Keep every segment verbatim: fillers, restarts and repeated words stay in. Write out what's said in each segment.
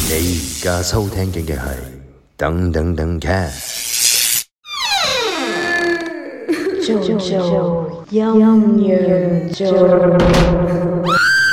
你而家收聽嘅係等等等 cast。 做做陰陽做。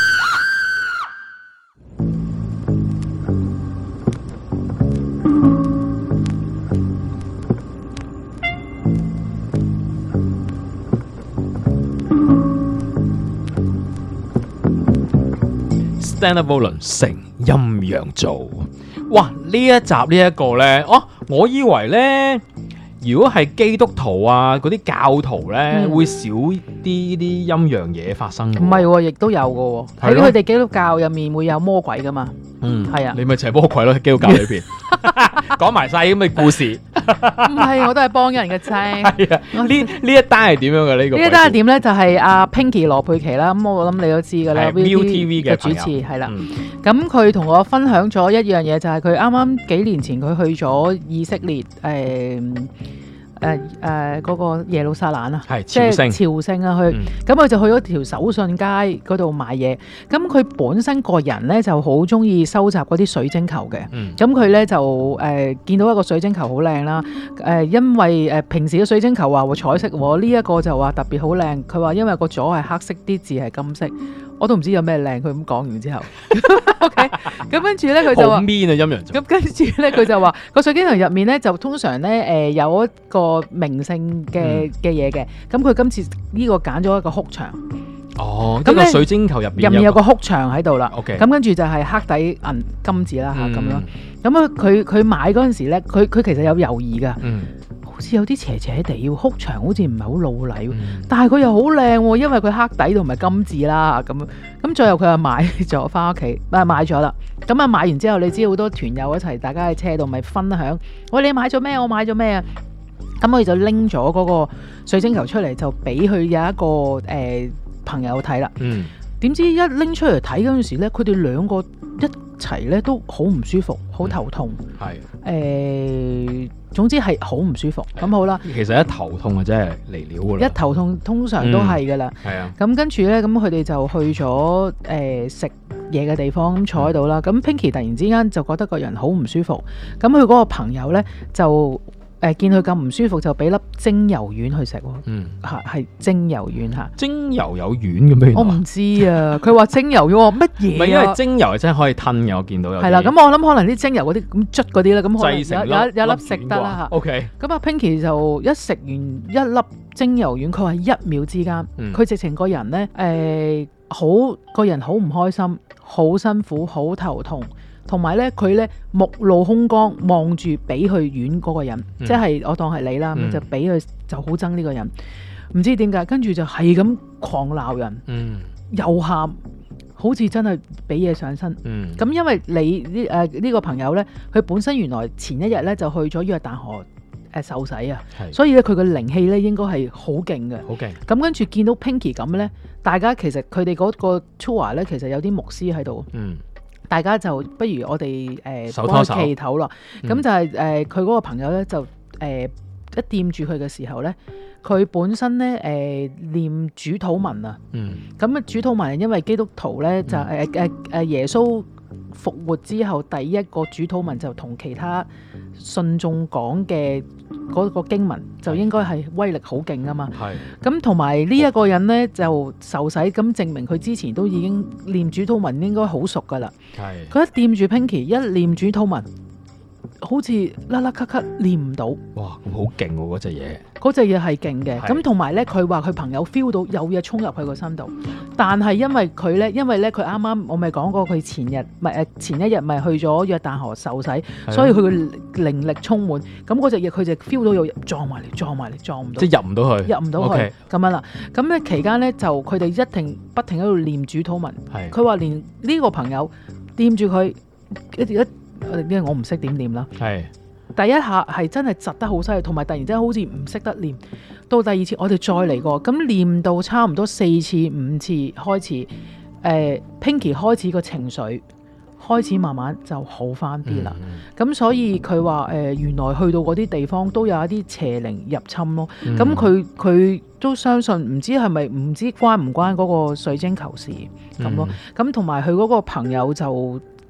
Stand Up Volun 成陰陽做，哇！呢一集呢一個呢，哦，我以為呢，如果係基督徒啊嗰啲教徒呢，嗯、會少啲啲陰陽嘢發生。 唔係喎，亦都有嘅喎。喺佢哋基督教入面會有魔鬼噶嘛。嗯，係啊。 你咪就係魔鬼咯，基督教裏邊講埋晒咁嘅故事。 唔係，我都係幫人嘅啫。 係啊，呢呢一單係點樣嘅呢個？ 呢一單係點咧？就係阿 Pinky 羅佩琪啦。咁我諗你都知㗎啦。 Viu T V 嘅主持係啦。咁佢同我分享咗一樣嘢，就係佢啱啱幾年前佢去咗以色列誒。誒誒嗰個耶路撒冷啊，即係朝聖啊，去咁佢就去咗條手信街嗰度買嘢。咁佢本身個人咧就好中意收集嗰啲水晶球嘅。咁佢咧就誒、呃、見到一個水晶球好靚啦。誒、呃、因為誒、呃、平時嘅水晶球話會彩色喎，呢、這、一個就話特別好靚。佢話因為個左係黑色，啲字係金色。我都唔知有咩靚。佢咁講完之後，OK。咁跟住咧佢就話，好 mean 啊陰陽。咁跟住咧佢就話個水晶球入面咧就通常咧誒、呃、有一個名勝嘅嘅嘢嘅。咁佢今次呢個揀咗一個哭牆。 哦，咁個水晶球入面入面有個哭牆喺度啦。 OK。 咁跟住就係黑底銀金字啦嚇咁咯。咁啊佢佢買嗰陣時咧，佢佢其實有猶豫㗎。嗯。好似有啲斜斜地，哭牆好似唔係好老禮，嗯、但係佢又好靚喎，因為佢黑底同埋金字啦咁。咁最後佢又買咗翻屋企，啊買咗啦。咁啊買完之後，你知好多團友一齊，大家喺車度咪分享。喂，你買咗咩？我買咗咩啊？咁佢就拎咗嗰個水晶球出嚟，就俾佢有一個誒、呃、朋友睇啦。嗯。點知一拎出嚟睇嗰陣時咧，佢哋兩個一齊咧都好唔舒服，好頭痛。係、嗯。誒、呃，總之係好唔舒服。咁好啦。 其實一頭痛啊，真係嚟料㗎啦。 一頭痛通常都係㗎啦。係、嗯、啊。咁跟住咧，咁佢哋就去咗誒食嘢嘅地方，咁坐喺度啦。咁、嗯、Pinky 突然之間就覺得個人好唔舒服。咁佢嗰個朋友咧就。誒見佢咁唔舒服，就俾粒精油丸去食喎。嗯，係係精油丸嚇。 精油有丸嘅咩？ 我唔知啊。佢話精油丸乜嘢？唔係， 因為精油真係可以吞嘅，我見到有。 係啦，咁我諗可能啲精油嗰啲咁捽嗰啲咧，咁可能有有有粒食得啦嚇。 OK。 咁阿 Pinky 就一食完一粒精油丸，佢話一秒之間，佢、嗯、直情個人咧誒好個人好唔開心，好辛苦，好頭痛。同埋咧，佢咧目露凶光，望住俾佢院嗰個人，嗯、即係我當係你啦，嗯、就俾佢就好憎呢個人，唔知點解，跟住就係咁狂鬧人，嗯、又喊，好似真係俾嘢上身。咁、嗯、因為你呢誒呢個朋友咧，佢本身原來前一日咧就去咗約旦河誒受洗啊，所以咧佢嘅靈氣咧應該係好勁嘅，好勁。咁跟住見到 Pinky 咁咧，大家其實佢哋嗰個 tour 咧，其實有啲牧師喺度。嗯大家就不如我哋誒幫佢祈禱咯，咁、嗯、就係誒佢嗰個朋友咧就誒、呃、一掂住佢嘅時候咧，佢本身咧誒、呃、念主禱文啊，咁啊、嗯、主禱文因為基督徒咧就誒誒誒耶穌復活之後第一個主禱文就同其他信眾講嘅嗰個經文就應該係威力好勁啊嘛，咁同埋呢一個人咧就受洗，咁證明佢之前都已經念主禱文應該好熟噶啦，佢一掂住 Pinky 一念主禱文，好似啦啦咳咳念唔到， 哇咁好勁喎嗰隻嘢， 嗰隻嘢係勁嘅，咁同埋咧佢話佢朋友 feel 到有嘢衝入去個身度，但係因為佢咧，因為咧佢啱啱我咪講過佢前日咪誒前一日咪去咗約旦河受洗，所以佢嘅靈力充滿，咁嗰隻嘢佢就 feel 到有撞埋嚟撞埋嚟撞唔到， 即係入唔到去， 入唔到去咁 Okay. 樣啦。咁咧期間咧就佢哋一停不停喺度念主禱文，佢話連呢個朋友掂住佢一一。因為我唔識點念啦，係第一下係真係窒得好犀利，同埋突然之間好似唔識得念。到第二次我哋再嚟過，咁念到差唔多四次五次開始，誒、呃、Pinky 開始個情緒開始慢慢就好翻啲啦。咁、嗯、所以佢話誒原來去到嗰啲地方都有一啲邪靈入侵咯。咁佢佢都相信，唔知係咪唔知關唔關嗰個水晶球事咁咯。咁同埋佢嗰個朋友就。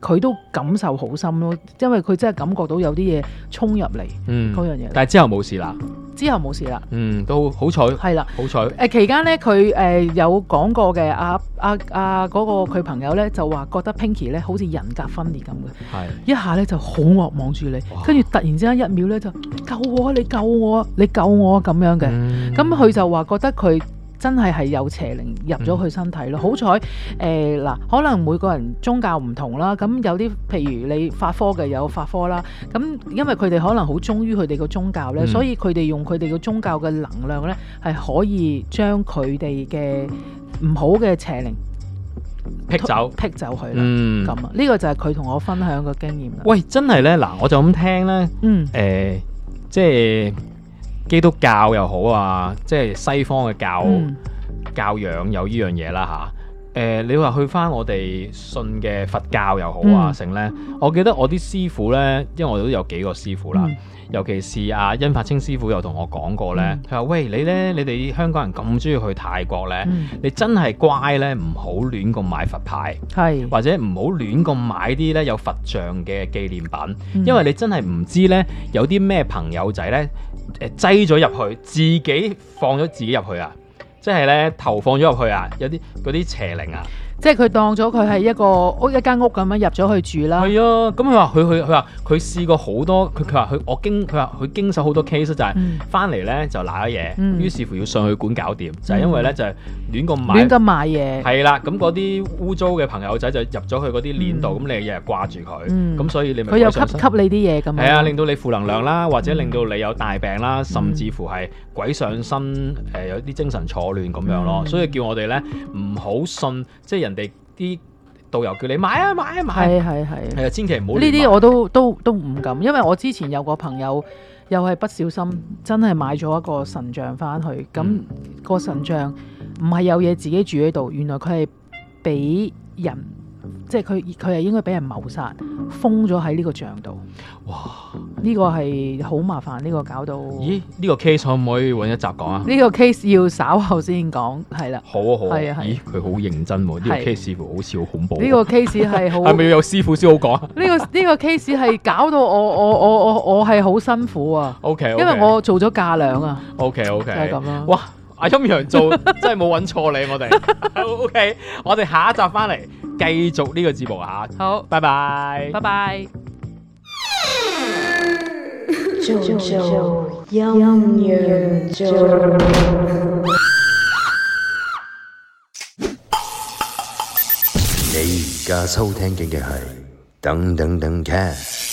佢都感受好深咯，因為佢真係感覺到有啲嘢衝入嚟嗯嗰樣嘢。 但係之後冇事啦， 之後冇事啦， 嗯，都好彩， 係啦。 好彩， 誒期間咧，佢誒、呃、有講過嘅，阿阿阿嗰個佢朋友咧就話覺得 Pinky 咧好似人格分裂咁嘅， 係一下咧就好惡望住你，跟住突然之間一秒咧就救我，你救我，你救我咁樣嘅。咁佢、嗯、就話覺得佢真係係有邪靈入咗佢身體咯。嗯、好彩誒嗱，可能每個人宗教唔同啦。咁有啲譬如你法科嘅有法科啦。咁因為佢哋可能好忠於佢哋個宗教咧，嗯、所以佢哋用佢哋個宗教嘅能量咧，係可以將佢哋嘅唔好嘅邪靈劈走劈走佢啦。 嗯， 咁啊，呢個就係佢同我分享嘅經驗啦。 喂，真係咧嗱，我就咁聽咧， 嗯， 誒、呃，即係基督教又好啊，即係西方嘅教、嗯、教養有呢樣嘢啦吓。誒、呃，你話去翻我哋信嘅佛教又好啊，成咧、嗯，我記得我啲師傅咧，因為我都有幾個師傅啦。嗯，尤其是阿殷發清師傅有同我講過咧，佢話、嗯：喂，你咧，你哋香港人咁中意去泰國咧，嗯、你真係乖咧，唔好亂咁買佛牌， 係或者唔好亂咁買啲咧有佛像嘅紀念品， 嗯、 因為你真係唔知咧有啲咩朋友仔咧誒擠咗入去，自己放咗自己入去啊，即係咧投放咗入去啊，有啲嗰啲邪靈啊。 即係佢當咗佢係一個屋一間屋咁樣入咗去住啦。 係啊，咁佢話佢佢佢話佢試過好多，佢佢話佢我經佢話佢經手好多 case 就係翻嚟咧就賴咗嘢，嗯、於是乎要上去管搞掂，嗯、就係因為咧就係亂咁買亂咁買嘢。 係啦，咁嗰啲污糟嘅朋友仔就入咗去嗰啲鏈度，咁、嗯、你日日掛住佢，咁、嗯、所以你咪佢又吸吸你啲嘢咁。 係啊，令到你負能量啦，或者令到你有大病啦，嗯、甚至乎係鬼上身，誒、呃、有啲精神錯亂咁樣咯。嗯、所以叫我哋咧唔好信，即係人哋啲導遊叫你買啊買啊買， 係係係， 係啊，千祈唔好。 呢啲我都都都唔敢，因為我之前有個朋友又係不小心真係買咗一個神像翻去，咁、嗯、個神像唔係有嘢自己住喺度，原來佢係俾人，即係佢佢係應該俾人謀殺，封咗喺呢個像度。哇！呢個係好麻煩，呢、呢個搞到。咦？呢、 呢個 case 可唔可以揾一集講啊？ 呢個 case 要稍後先講，係啦。 好啊好啊。 係啊係。咦？ 佢好認真喎，呢、呢個 case 似乎好似好恐怖。 呢個 case 係好。 係咪要有師傅先好講啊？ 呢、呢個呢、呢個 case 係搞到我我我我我係好辛苦啊。 O K。 因為我做咗嫁娘啊。 O K O K。 就係咁啦。 哇！阿陰陽做真係冇揾錯你，我哋。O K， 我哋下一集翻嚟繼續呢個節目啊！ 好， 拜拜， 拜拜。 做做陰陽做。 你而家收聽嘅係等等等 cast。